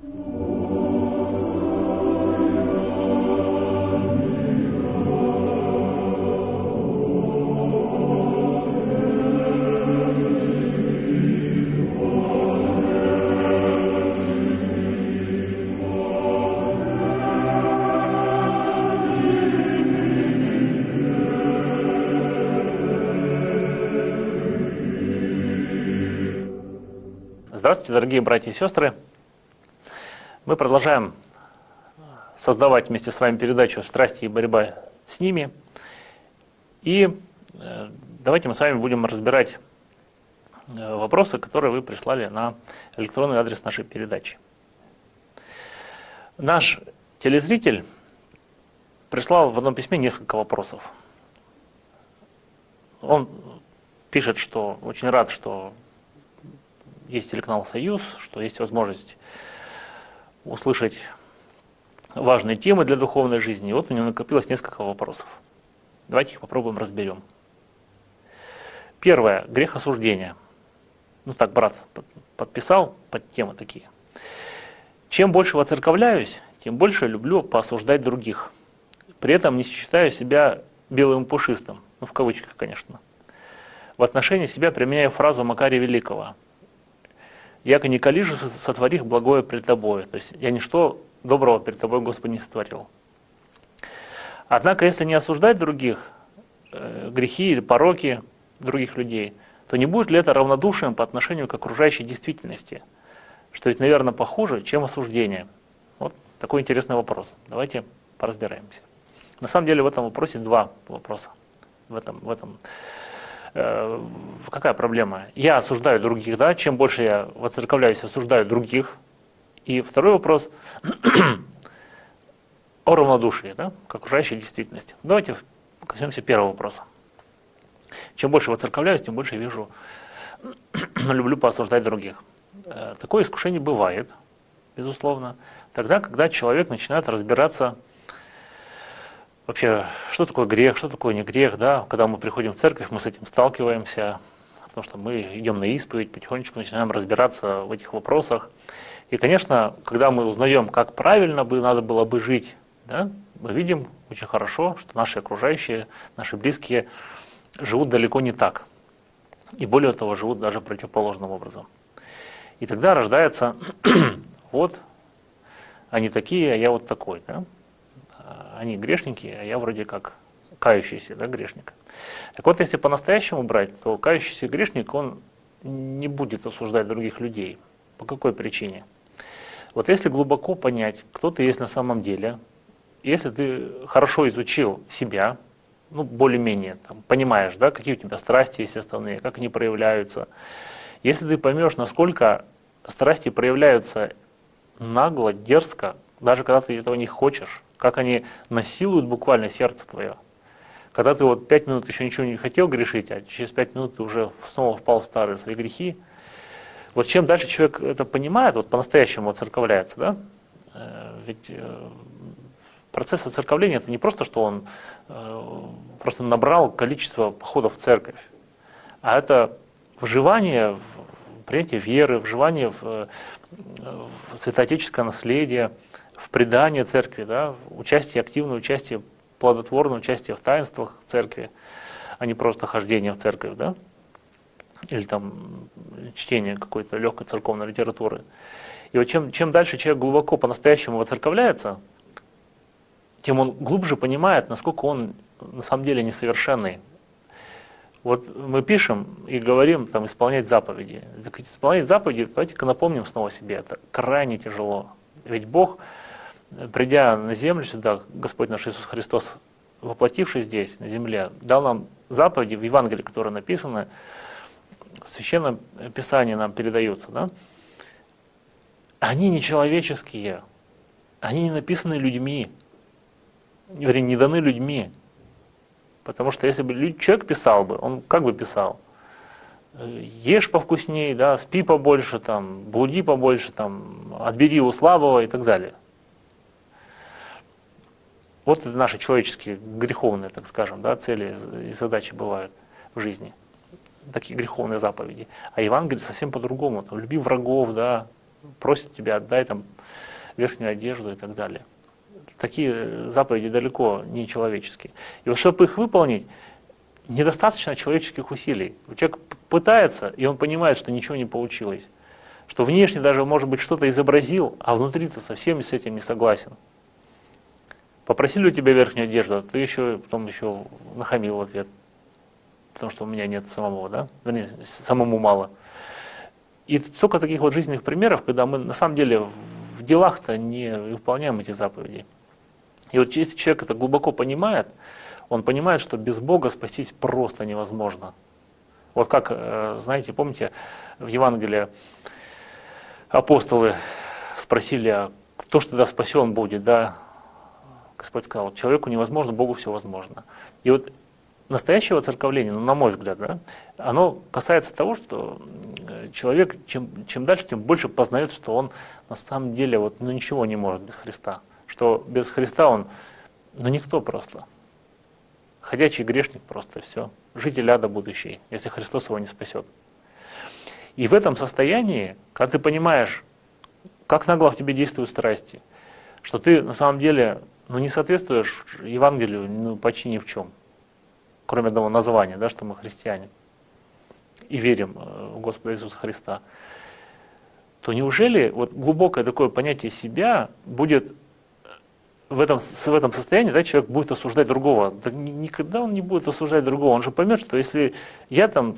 Здравствуйте, дорогие братья и сестры. Мы продолжаем создавать вместе с вами передачу «Страсти и борьба с ними». И давайте мы с вами будем разбирать вопросы, которые вы прислали на электронный адрес нашей передачи. Наш телезритель прислал в одном письме несколько вопросов. Он пишет, что очень рад, что есть телеканал «Союз», что есть возможность услышать важные темы для духовной жизни. И вот у него накопилось несколько вопросов. Давайте их попробуем разберем. Первое. Грех осуждения. Ну так брат подписал под темы такие. Чем больше воцерковляюсь, тем больше люблю поосуждать других. При этом не считаю себя белым пушистым. Ну в кавычках, конечно. В отношении себя применяю фразу Макария Великого: «Яко не кали же сотворих благое пред тобою». То есть я ничто доброго перед тобой, Господи, не сотворил. Однако, если не осуждать других, грехи или пороки других людей, то не будет ли это равнодушием по отношению к окружающей действительности? Что ведь, наверное, похуже, чем осуждение. Вот такой интересный вопрос. Давайте поразбираемся. На самом деле в этом вопросе два вопроса. Какая проблема? Я осуждаю других, да? Чем больше я воцерковляюсь, осуждаю других. И второй вопрос о равнодушии, да, к окружающей действительности. Давайте коснемся первого вопроса. Чем больше воцерковляюсь, тем больше вижу, люблю поосуждать других. Такое искушение бывает, безусловно, тогда, когда человек начинает разбираться вообще, что такое грех, что такое не грех, да? Когда мы приходим в церковь, мы с этим сталкиваемся, потому что мы идем на исповедь, потихонечку начинаем разбираться в этих вопросах. И, конечно, когда мы узнаем, как правильно надо было бы жить, да, мы видим очень хорошо, что наши окружающие, наши близкие живут далеко не так. И более того, живут даже противоположным образом. И тогда рождается, вот, они такие, а я вот такой, да? Они грешники, а я вроде как кающийся, да, грешник. Так вот, если по-настоящему брать, то кающийся грешник, он не будет осуждать других людей. По какой причине? Вот если глубоко понять, кто ты есть на самом деле, если ты хорошо изучил себя, ну, более-менее, там, понимаешь, да, какие у тебя страсти есть основные, как они проявляются, если ты поймешь, насколько страсти проявляются нагло, дерзко, даже когда ты этого не хочешь, как они насилуют буквально сердце твое. Когда ты вот 5 минут еще ничего не хотел грешить, а через 5 минут ты уже снова впал в старые свои грехи. Вот чем дальше человек это понимает, вот по-настоящему воцерковляется, да? Ведь процесс воцерковления — это не просто, что он просто набрал количество походов в церковь, а это вживание в принятие веры, вживание в святоотеческое наследие, в предание церкви, да, участие, активное участие, плодотворное участие в таинствах церкви, а не просто хождение в церковь, да, или там чтение какой-то легкой церковной литературы. И вот чем дальше человек глубоко по-настоящему воцерковляется, тем он глубже понимает, насколько он на самом деле несовершенный. Вот мы пишем и говорим там исполнять заповеди. Так исполнять заповеди, давайте-ка напомним снова себе, это крайне тяжело. Ведь Бог, придя на землю сюда, Господь наш Иисус Христос, воплотившись здесь, на земле, дал нам заповеди в Евангелии, которые написаны, в Священном Писании нам передаются, да? Они не человеческие, они не написаны людьми, вернее, не даны людьми. Потому что если бы человек писал бы, он как бы писал? Ешь повкуснее, да, спи побольше, там, блуди побольше, там, отбери у слабого и так далее. Вот это наши человеческие, греховные, так скажем, да, цели и задачи бывают в жизни. Такие греховные заповеди. А Евангелие совсем по-другому. Там, люби врагов, да, просит тебя, отдай там верхнюю одежду и так далее. Такие заповеди далеко не человеческие. И вот чтобы их выполнить, недостаточно человеческих усилий. Человек пытается, и он понимает, что ничего не получилось. Что внешне даже, может быть, что-то изобразил, а внутри-то совсем с этим не согласен. Попросили у тебя верхнюю одежду, а ты потом еще нахамил в ответ. Потому что у меня нет самого, да? Вернее, самому мало. И столько таких вот жизненных примеров, когда мы на самом деле в делах-то не выполняем эти заповеди. И вот если человек это глубоко понимает, он понимает, что без Бога спастись просто невозможно. Вот как, знаете, помните, в Евангелии апостолы спросили, а кто ж тогда спасен будет, да? Господь сказал, человеку невозможно, Богу все возможно. И вот настоящее воцерковление, на мой взгляд, да, оно касается того, что человек чем дальше, тем больше познает, что он на самом деле ничего не может без Христа. Что без Христа он никто просто. Ходячий грешник просто, все. Житель ада будущий, если Христос его не спасет. И в этом состоянии, когда ты понимаешь, как нагло в тебе действуют страсти, что ты на самом деле не соответствуешь Евангелию почти ни в чем, кроме одного названия, да, что мы христиане и верим в Господа Иисуса Христа, то неужели глубокое такое понятие себя будет в этом состоянии, да, человек будет осуждать другого? Да никогда он не будет осуждать другого. Он же поймет, что если я там,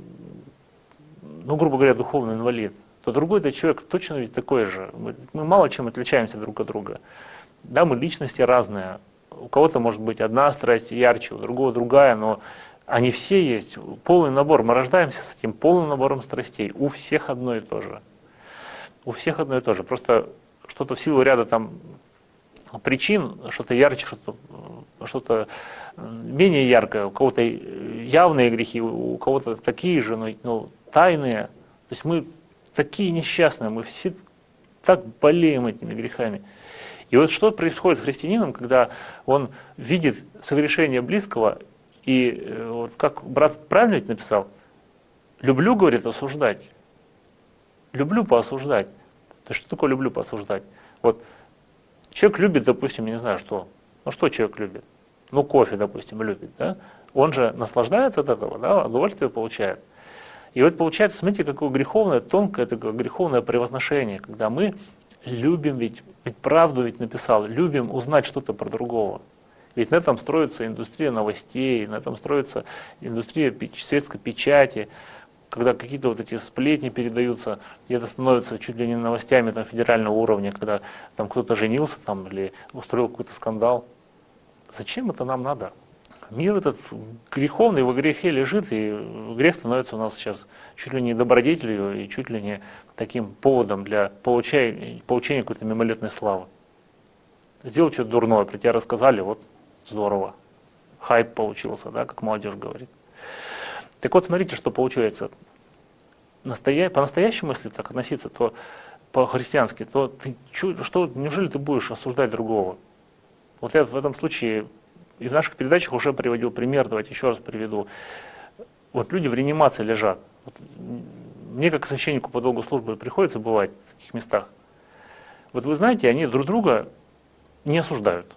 грубо говоря, духовный инвалид, то другой-то человек точно ведь такой же. Мы мало чем отличаемся друг от друга. Да, мы личности разные. У кого-то может быть одна страсть ярче, у другого другая, но они все есть. Полный набор. Мы рождаемся с этим полным набором страстей. У всех одно и то же. У всех одно и то же. Просто что-то в силу ряда там причин, что-то ярче, что-то менее яркое. У кого-то явные грехи, у кого-то такие же, но тайные. То есть мы такие несчастные, мы все так болеем этими грехами. И вот что происходит с христианином, когда он видит согрешение близкого, и вот как брат правильно ведь написал, люблю, говорит, осуждать. Люблю поосуждать. То есть что такое люблю поосуждать? Вот человек любит, допустим, я не знаю что. Что человек любит? Кофе, допустим, любит, да? Он же наслаждается от этого, да, удовольствие получает. И вот получается, смотрите, какое греховное, тонкое такое греховное превозношение, когда мы любим, ведь правду ведь написал, любим узнать что-то про другого. Ведь на этом строится индустрия новостей, на этом строится индустрия светской печати, когда какие-то эти сплетни передаются, и это становится чуть ли не новостями федерального уровня, когда там кто-то женился или устроил какой-то скандал. Зачем это нам надо? Мир этот греховный, во грехе лежит, и грех становится у нас сейчас чуть ли не добродетелью и чуть ли не таким поводом для получения какой-то мимолетной славы. Сделал что-то дурное, про тебя рассказали, вот здорово. Хайп получился, да, как молодежь говорит. Так вот, смотрите, что получается. По-настоящему, если так относиться, то по-христиански, то неужели ты будешь осуждать другого? Вот я в этом случае и в наших передачах уже приводил пример, давайте еще раз приведу. Вот люди в реанимации лежат. Мне, как священнику по долгу службы, приходится бывать в таких местах. Вот вы знаете, они друг друга не осуждают.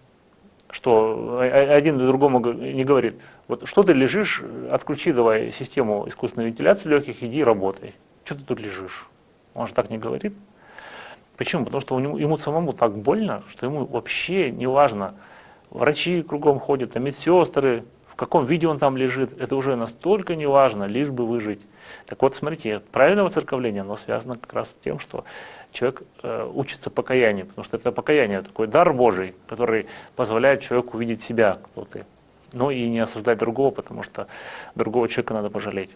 Что один другому не говорит, вот что ты лежишь, отключи давай систему искусственной вентиляции легких, иди работай. Что ты тут лежишь? Он же так не говорит. Почему? Потому что ему самому так больно, что ему вообще не важно. Врачи кругом ходят, медсестры, в каком виде он там лежит, это уже настолько не важно, лишь бы выжить. Так вот, смотрите, правильное воцерковление, оно связано как раз с тем, что человек учится покаянию, потому что это покаяние, такой дар Божий, который позволяет человеку увидеть себя, кто ты. Но и не осуждать другого, потому что другого человека надо пожалеть.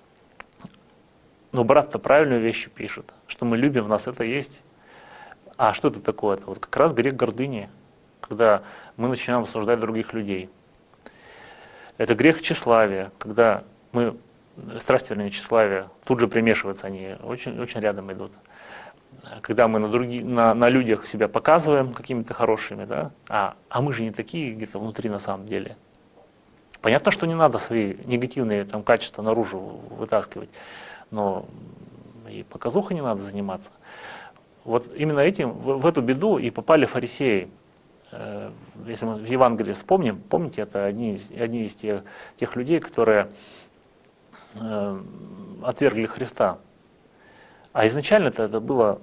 Но брат-то правильную вещь пишет, что мы любим, в нас это есть. А что это такое? Это вот как раз грех гордыни, когда мы начинаем осуждать других людей. Это грех тщеславия, когда мы, страсть, вернее, тщеславия, тут же примешиваются они, очень, очень рядом идут. Когда мы на людях себя показываем какими-то хорошими, да? А мы же не такие где-то внутри на самом деле. Понятно, что не надо свои негативные качества наружу вытаскивать, но и показухой не надо заниматься. Вот именно этим, в эту беду и попали фарисеи. Если мы в Евангелии вспомним, помните, это одни из тех людей, которые отвергли Христа. А изначально-то это было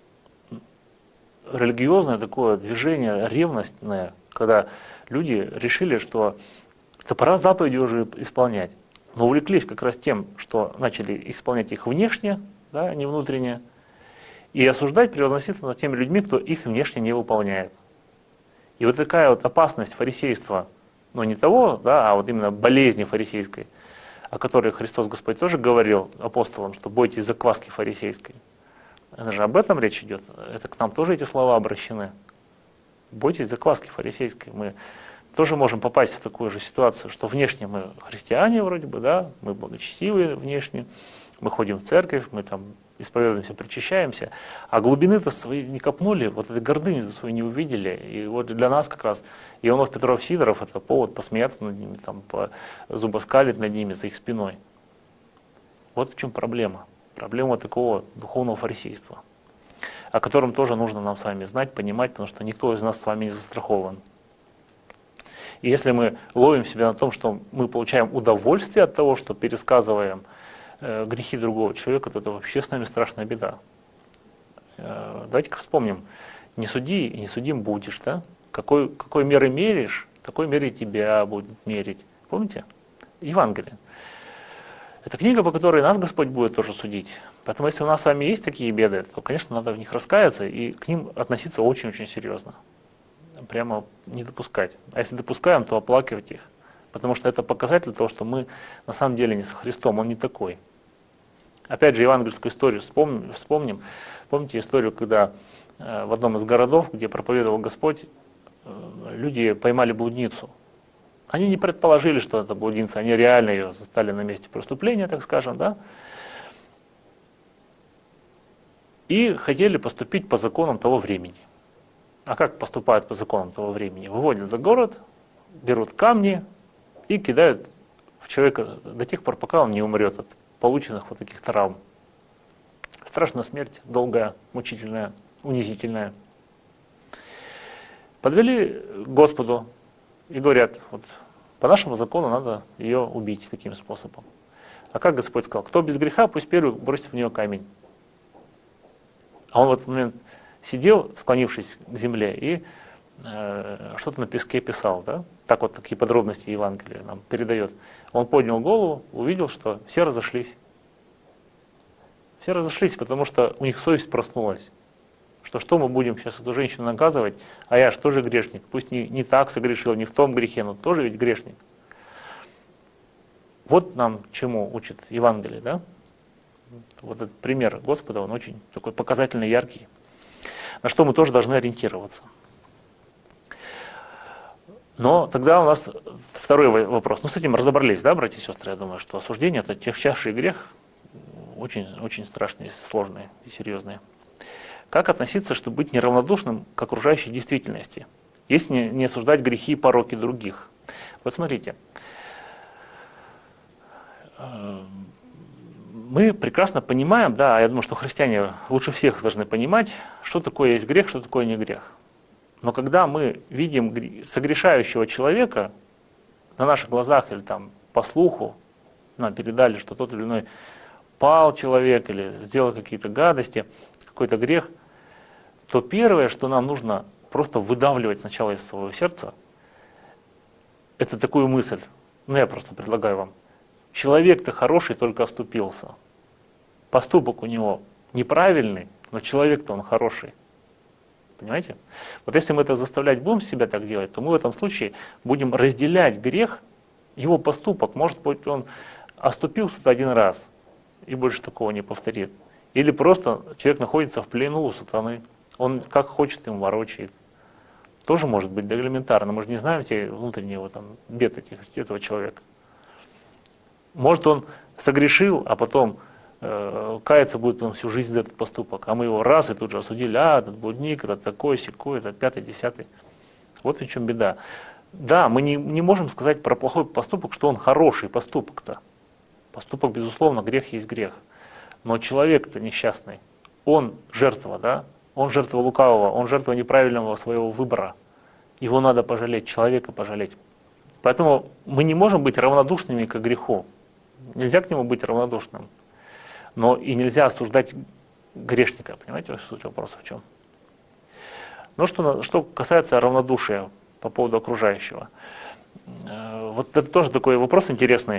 религиозное такое движение, ревностное, когда люди решили, что это пора заповеди уже исполнять. Но увлеклись как раз тем, что начали исполнять их внешне, да, а не внутренне, и осуждать, превозноситься над теми людьми, кто их внешне не выполняет. И вот такая вот опасность фарисейства, но не того, да, а вот именно болезни фарисейской, о которой Христос Господь тоже говорил апостолам, что бойтесь закваски фарисейской. Это же об этом речь идет. Это к нам тоже эти слова обращены. Бойтесь закваски фарисейской. Мы тоже можем попасть в такую же ситуацию, что внешне мы христиане вроде бы, да, мы благочестивые внешне, мы ходим в церковь, мы там исповедуемся, причащаемся, а глубины-то свои не копнули, вот этой гордыни свою не увидели. И вот для нас как раз Ионов, Петров, Сидоров — это повод посмеяться над ними, там, зубоскалить над ними за их спиной. Вот в чем проблема. Проблема такого духовного фарисейства, о котором тоже нужно нам с вами знать, понимать, потому что никто из нас с вами не застрахован. И если мы ловим себя на том, что мы получаем удовольствие от того, что пересказываем грехи другого человека, то это вообще с нами страшная беда. Давайте-ка вспомним: не суди и не судим будешь, да? Какой мерой меришь, такой мерой тебя будут мерить. Помните? Евангелие. Это книга, по которой нас Господь будет тоже судить. Поэтому если у нас с вами есть такие беды, то, конечно, надо в них раскаяться и к ним относиться очень-очень серьезно. Прямо не допускать. А если допускаем, то оплакивать их. Потому что это показатель того, что мы на самом деле не со Христом, Он не такой. Опять же, евангельскую историю вспомним. Помните историю, когда в одном из городов, где проповедовал Господь, люди поймали блудницу. Они не предположили, что это блудница, они реально ее застали на месте преступления, так скажем, да? И хотели поступить по законам того времени. А как поступают по законам того времени? Выводят за город, берут камни и кидают в человека до тех пор, пока он не умрет от полученных вот таких травм. Страшная смерть, долгая, мучительная, унизительная. Подвели к Господу и говорят: вот по нашему закону надо ее убить таким способом. А как Господь сказал? Кто без греха, пусть первый бросит в нее камень. А он в этот момент сидел, склонившись к земле, и что-то на песке писал. Да? Так вот такие подробности Евангелия нам передает. Он поднял голову, увидел, что все разошлись. Все разошлись, потому что у них совесть проснулась. Что мы будем сейчас эту женщину наказывать, а я же тоже грешник. Пусть не так согрешил, не в том грехе, но тоже ведь грешник. Вот нам чему учит Евангелие, да? Вот этот пример Господа, он очень такой показательный, яркий, на что мы тоже должны ориентироваться. Но тогда у нас второй вопрос. Ну, с этим разобрались, да, братья и сестры? Я думаю, что осуждение — это тягчайший грех, очень, очень страшный, сложный и серьезный. Как относиться, чтобы быть неравнодушным к окружающей действительности, если не осуждать грехи и пороки других? Вот смотрите, мы прекрасно понимаем, да, я думаю, что христиане лучше всех должны понимать, что такое есть грех, что такое не грех. Но когда мы видим согрешающего человека на наших глазах или там по слуху, нам передали, что тот или иной пал человек или сделал какие-то гадости, какой-то грех, то первое, что нам нужно просто выдавливать сначала из своего сердца, это такую мысль. Ну, я просто предлагаю вам. Человек-то хороший, только оступился. Поступок у него неправильный, но человек-то он хороший. Понимаете? Вот если мы это заставлять будем себя так делать, то мы в этом случае будем разделять грех, его поступок. Может быть, он оступился-то один раз и больше такого не повторит. Или просто человек находится в плену у сатаны. Он как хочет им ворочает. Тоже может быть, да, элементарно. Мы же не знаем те внутренние вот, там, бед этого человека. Может, он согрешил, а потом каяться будет он всю жизнь за этот поступок. А мы его раз и тут же осудили: этот блудник, этот такой, сякой, этот пятый, десятый. Вот в чем беда. Да, мы не можем сказать про плохой поступок, что он хороший поступок-то. Поступок, безусловно, грех есть грех. Но человек-то несчастный, он жертва, да? Он жертва лукавого, он жертва неправильного своего выбора. Его надо пожалеть, человека пожалеть. Поэтому мы не можем быть равнодушными к греху. Нельзя к нему быть равнодушным. Но и нельзя осуждать грешника. Понимаете, суть вопроса в чем? Ну, что касается равнодушия по поводу окружающего. Вот это тоже такой вопрос интересный.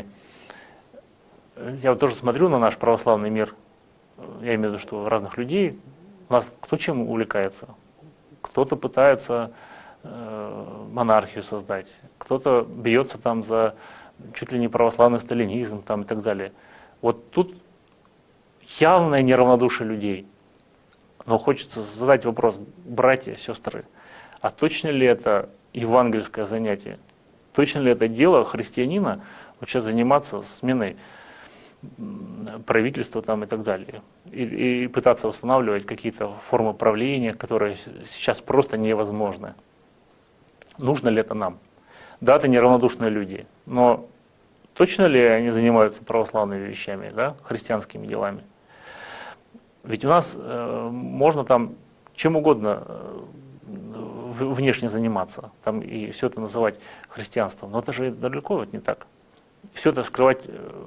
Я вот тоже смотрю на наш православный мир. Я имею в виду, что разных людей. У нас кто чем увлекается? Кто-то пытается монархию создать, кто-то бьется там за чуть ли не православный сталинизм там, и так далее. Вот тут явное неравнодушие людей. Но хочется задать вопрос, братья, сестры, а точно ли это евангельское занятие? Точно ли это дело христианина вообще заниматься сменой правительства там и так далее? И пытаться восстанавливать какие-то формы правления, которые сейчас просто невозможны. Нужно ли это нам? Да, это неравнодушные люди, но точно ли они занимаются православными вещами, да, христианскими делами? Ведь у нас можно там чем угодно внешне заниматься, там и все это называть христианством, но это же далеко вот не так. Все это скрывать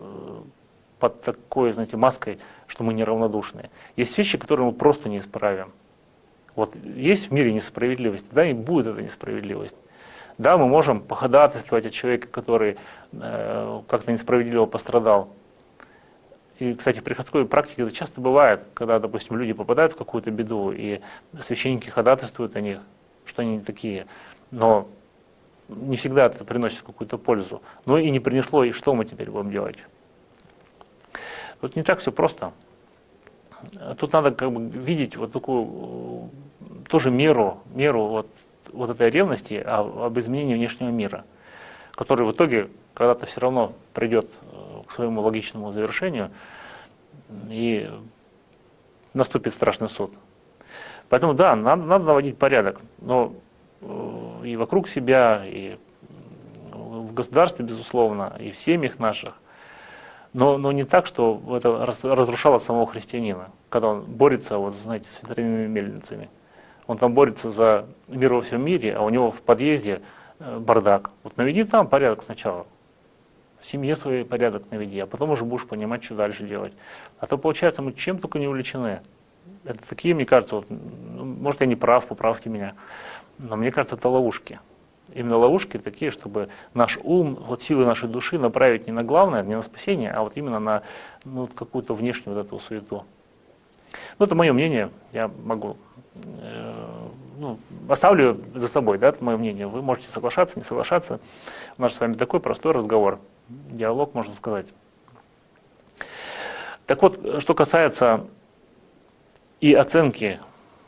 под такой, знаете, маской, что мы неравнодушные. Есть вещи, которые мы просто не исправим. Вот есть в мире несправедливость, да, и будет эта несправедливость. Да, мы можем походатайствовать от человека, который как-то несправедливо пострадал. И, кстати, в приходской практике это часто бывает, когда, допустим, люди попадают в какую-то беду, и священники ходатайствуют о них, что они такие. Но не всегда это приносит какую-то пользу. Но и не принесло, и что мы теперь будем делать? Тут не так все просто. Тут надо как бы видеть вот такую тоже меру вот этой ревности об изменении внешнего мира, который в итоге когда-то все равно придет к своему логичному завершению и наступит страшный суд. Поэтому да, надо наводить порядок, но и вокруг себя, и в государстве, безусловно, и в семьях наших. Но не так, что это разрушало самого христианина, когда он борется, вот, знаете, с ветряными мельницами. Он там борется за мир во всем мире, а у него в подъезде бардак. Вот наведи там порядок сначала. В семье свой порядок наведи, а потом уже будешь понимать, что дальше делать. А то, получается, мы чем только не увлечены. Это такие, мне кажется, вот, может, я не прав, поправьте меня, но мне кажется, это ловушки. Именно ловушки такие, чтобы наш ум, вот силы нашей души направить не на главное, не на спасение, а вот именно на какую-то внешнюю вот эту суету. Ну, это мое мнение, я могу, оставлю за собой, да, это мое мнение. Вы можете соглашаться, не соглашаться. У нас с вами такой простой разговор, диалог, можно сказать. Так вот, что касается и оценки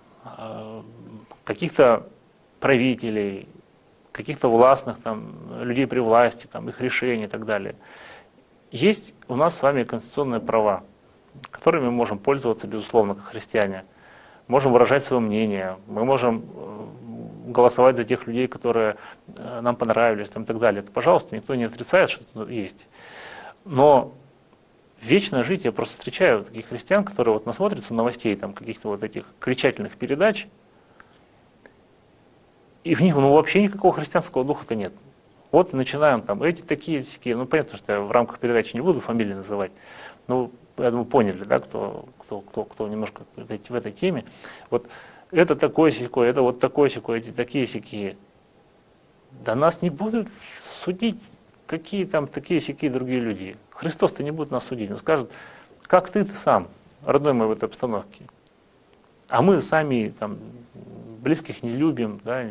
каких-то правителей, каких-то властных там, людей при власти, там, их решений и так далее. Есть у нас с вами конституционные права, которыми мы можем пользоваться, безусловно, как христиане. Можем выражать свое мнение, мы можем голосовать за тех людей, которые нам понравились там, и так далее. Это, пожалуйста, никто не отрицает, что это есть. Но вечно жить я просто встречаю таких христиан, которые вот насмотрятся новостей, там, каких-то вот этих кричательных передач, и в них вообще никакого христианского духа-то нет. Вот начинаем там, эти такие, сякие. Ну, понятно, что я в рамках передачи не буду фамилии называть. Ну, я думаю, поняли, да, кто немножко в этой теме. Вот это такое сякое, это вот такое сякое, эти такие сякие. Да нас не будут судить, какие там такие сякие другие люди. Христос-то не будет нас судить. Он скажет, как ты сам, родной мой, в этой обстановке. А мы сами там близких не любим, да,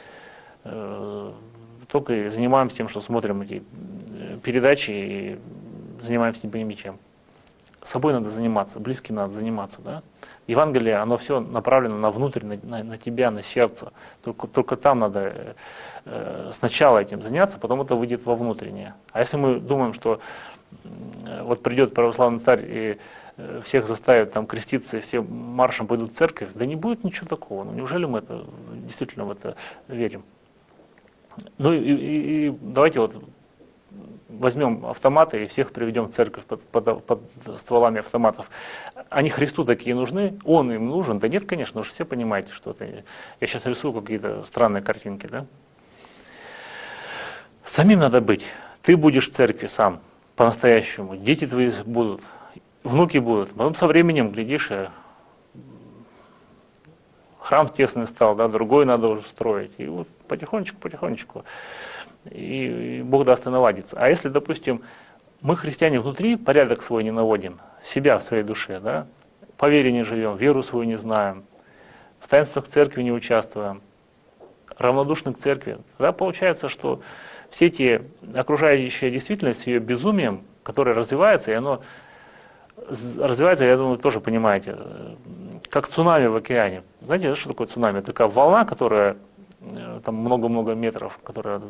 только занимаемся тем, что смотрим эти передачи и занимаемся не пойми чем. Собой надо заниматься, близким надо заниматься. Да? Евангелие, оно все направлено на внутрь, на тебя, на сердце. Только там надо сначала этим заняться, потом это выйдет во внутреннее. А если мы думаем, что вот придет православный царь и всех заставят там креститься, и все маршем пойдут в церковь, да не будет ничего такого. Ну, неужели мы это действительно в это верим? Ну и давайте вот возьмем автоматы и всех приведем в церковь под стволами автоматов. Они Христу такие нужны? Он им нужен? Да нет, конечно, вы же все понимаете, что это. Я сейчас рисую какие-то странные картинки, да? Самим надо быть. Ты будешь в церкви сам, по-настоящему. Дети твои будут, внуки будут. Потом со временем, глядишь, храм тесный стал, да, другой надо уже строить. И вот потихонечку. И Бог даст и наладится. А если, допустим, мы, христиане, внутри порядок свой не наводим, себя в своей душе, да, по вере не живем, веру свою не знаем, в таинствах церкви не участвуем, равнодушны к церкви, тогда получается, что все эти окружающая действительность с ее безумием, которое развивается, и оно развивается, я думаю, вы тоже понимаете, как цунами в океане. Знаете, что такое цунами? Такая волна, которая там много-много метров, которая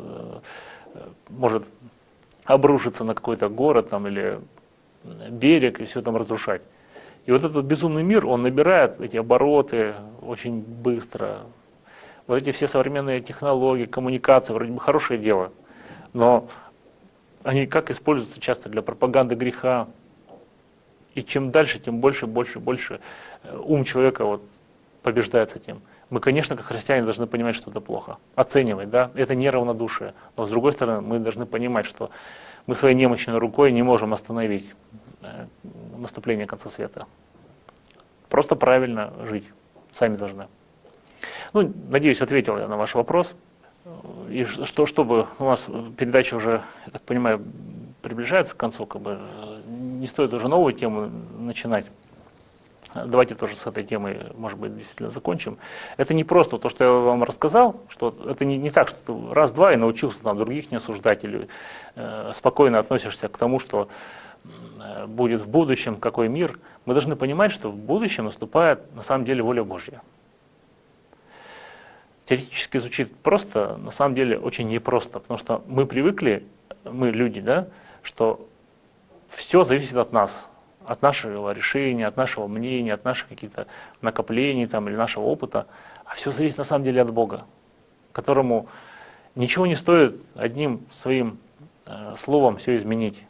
может обрушиться на какой-то город там, или берег и все там разрушать. И вот этот безумный мир, он набирает эти обороты очень быстро. Вот эти все современные технологии, коммуникации, вроде бы хорошее дело, но они как используются часто для пропаганды греха. И чем дальше, тем больше ум человека вот побеждается тем. Мы, конечно, как христиане должны понимать, что это плохо. Оценивать, да, это неравнодушие. Но с другой стороны, мы должны понимать, что мы своей немощной рукой не можем остановить наступление конца света. Просто правильно жить. Сами должны. Ну, надеюсь, ответил я на ваш вопрос. И чтобы у нас передача уже, я так понимаю, приближается к концу, как бы не стоит уже новую тему начинать. Давайте тоже с этой темой, может быть, действительно закончим. Это не просто то, что я вам рассказал, что это не так, что ты раз-два и научился там, других не осуждать, или спокойно относишься к тому, что будет в будущем, какой мир. Мы должны понимать, что в будущем наступает на самом деле воля Божья. Теоретически звучит просто, на самом деле очень непросто, потому что мы привыкли, мы люди, да, что все зависит от нас. От нашего решения, от нашего мнения, от наших каких-то накоплений там, или нашего опыта. А все зависит на самом деле от Бога, которому ничего не стоит одним своим словом все изменить.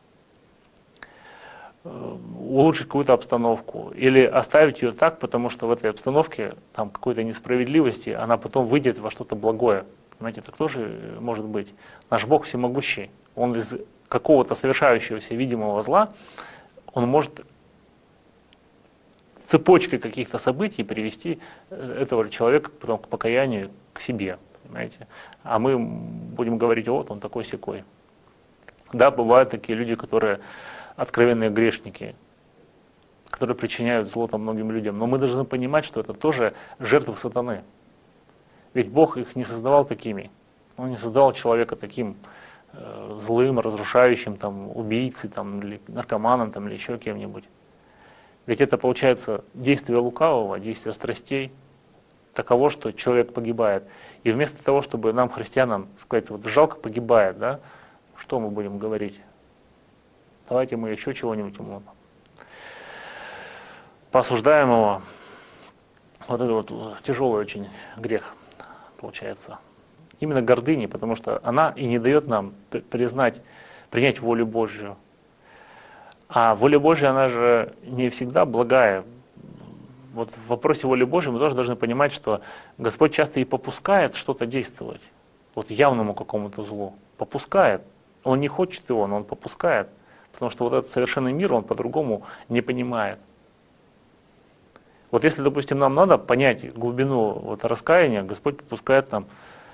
Улучшить какую-то обстановку или оставить ее так, потому что в этой обстановке там какой-то несправедливости, она потом выйдет во что-то благое. Понимаете, так тоже может быть. Наш Бог всемогущий. Он из какого-то совершающегося видимого зла он может цепочкой каких-то событий привести этого человека потом к покаянию, к себе, понимаете? А мы будем говорить, вот он такой-сякой. Да, бывают такие люди, которые откровенные грешники, которые причиняют зло там многим людям. Но мы должны понимать, что это тоже жертвы сатаны. Ведь Бог их не создавал такими. Он не создавал человека таким злым, разрушающим, там, убийцей, там, или наркоманом, там, или еще кем-нибудь. Ведь это получается действие лукавого, действие страстей, таково, что человек погибает. И вместо того, чтобы нам, христианам, сказать, вот жалко погибает, да, что мы будем говорить? Давайте мы еще чего-нибудь ему поосуждаем его. Вот это вот тяжелый очень грех получается. Именно гордыни, потому что она и не дает нам принять волю Божью. А воля Божья, она же не всегда благая. Вот в вопросе воли Божьей мы тоже должны понимать, что Господь часто и попускает что-то действовать. Вот явному какому-то злу. Попускает. Он не хочет его, но он попускает. Потому что вот этот совершенный мир, он по-другому не понимает. Вот если, допустим, нам надо понять глубину вот раскаяния, Господь попускает нам,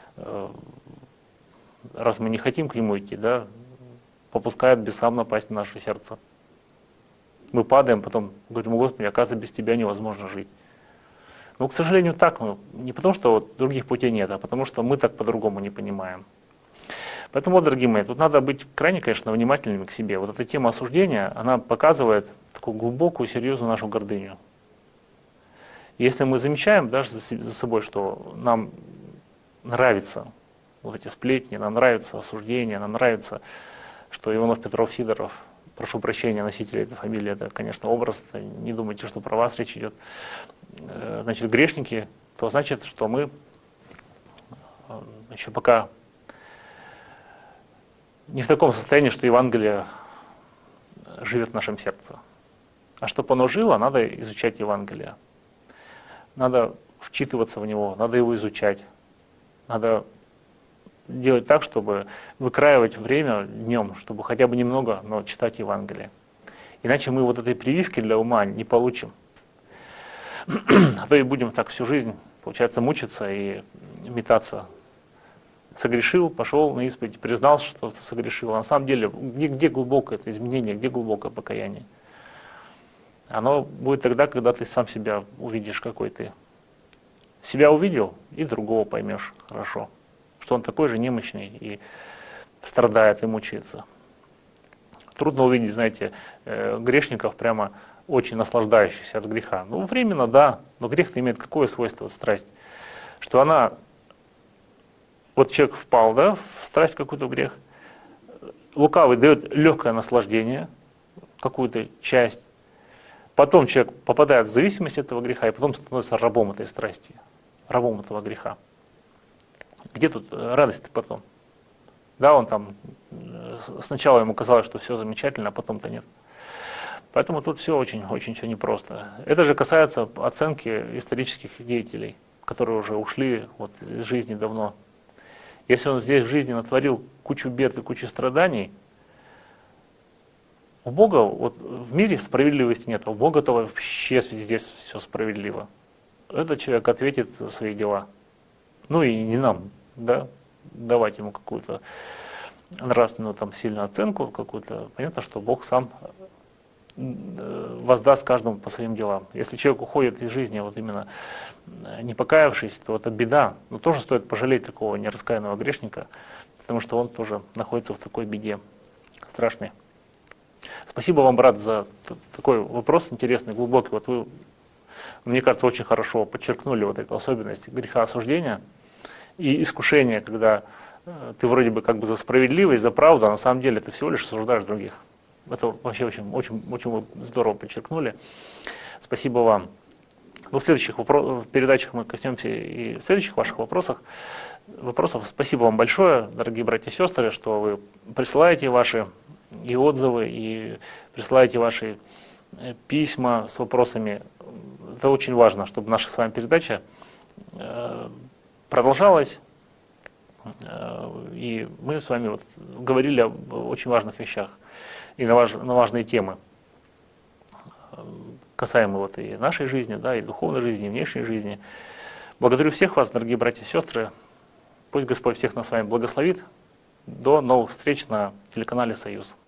раз мы не хотим к Нему идти, да, попускает бесам напасть на наше сердце. Мы падаем, потом говорим, Господи, оказывается, без Тебя невозможно жить. Но, к сожалению, так, не потому что вот других путей нет, а потому что мы так по-другому не понимаем. Поэтому, вот, дорогие мои, тут надо быть крайне, конечно, внимательными к себе. Вот эта тема осуждения, она показывает такую глубокую, серьезную нашу гордыню. Если мы замечаем даже за собой, что нам нравятся вот эти сплетни, нам нравится осуждение, нам нравится, что Иванов, Петров, Сидоров, прошу прощения, носители этой фамилии, это, конечно, образ, это не думайте, что про вас речь идет, значит, грешники, то значит, что мы еще пока не в таком состоянии, что Евангелие живет в нашем сердце. А чтобы оно жило, надо изучать Евангелие. Надо вчитываться в него, надо его изучать. Надо делать так, чтобы выкраивать время днем, чтобы хотя бы немного, но читать Евангелие. Иначе мы вот этой прививки для ума не получим. А то и будем так всю жизнь, получается, мучиться и метаться. Согрешил, пошел на исповедь, признал, что согрешил. А на самом деле, где глубокое это изменение, где глубокое покаяние? Оно будет тогда, когда ты сам себя увидишь, какой ты. Себя увидел, и другого поймешь хорошо. Что он такой же немощный и страдает и мучается. Трудно увидеть, знаете, грешников прямо очень наслаждающихся от греха. Ну, временно, да, но грех-то имеет какое свойство, страсть? Что она, вот человек впал, да, в страсть какую-то, в грех. Лукавый дает легкое наслаждение, какую-то часть. Потом человек попадает в зависимость от этого греха, и потом становится рабом этой страсти, рабом этого греха. Где тут радость-то потом? Да, он там, сначала ему казалось, что все замечательно, а потом-то нет. Поэтому тут все очень все непросто. Это же касается оценки исторических деятелей, которые уже ушли вот из жизни давно. Если он здесь в жизни натворил кучу бед и кучу страданий, у Бога, вот в мире справедливости нет, а у Бога-то вообще здесь все справедливо. Этот человек ответит за свои дела. Ну и не нам, да, давать ему какую-то нравственную там сильную оценку какую-то. Понятно, что Бог сам воздаст каждому по своим делам. Если человек уходит из жизни вот именно не покаявшись, то это беда. Но тоже стоит пожалеть такого нераскаянного грешника, потому что он тоже находится в такой беде страшной. Спасибо вам, брат, за такой вопрос интересный, глубокий. Вот вы, мне кажется, очень хорошо подчеркнули вот эту особенность греха осуждения и искушения, когда ты вроде бы как бы за справедливость, за правду, а на самом деле ты всего лишь осуждаешь других. Это вообще очень здорово подчеркнули. Спасибо вам. Ну, в следующих передачах мы коснемся и следующих ваших вопросов. Спасибо вам большое, дорогие братья и сестры, что вы присылаете ваши и отзывы, и присылаете ваши письма с вопросами. Это очень важно, чтобы наша с вами передача продолжалась. И мы с вами вот говорили об очень важных вещах и на важные темы, касаемо вот и нашей жизни, да, и духовной жизни, и внешней жизни. Благодарю всех вас, дорогие братья и сестры. Пусть Господь всех нас с вами благословит. До новых встреч на телеканале «Союз».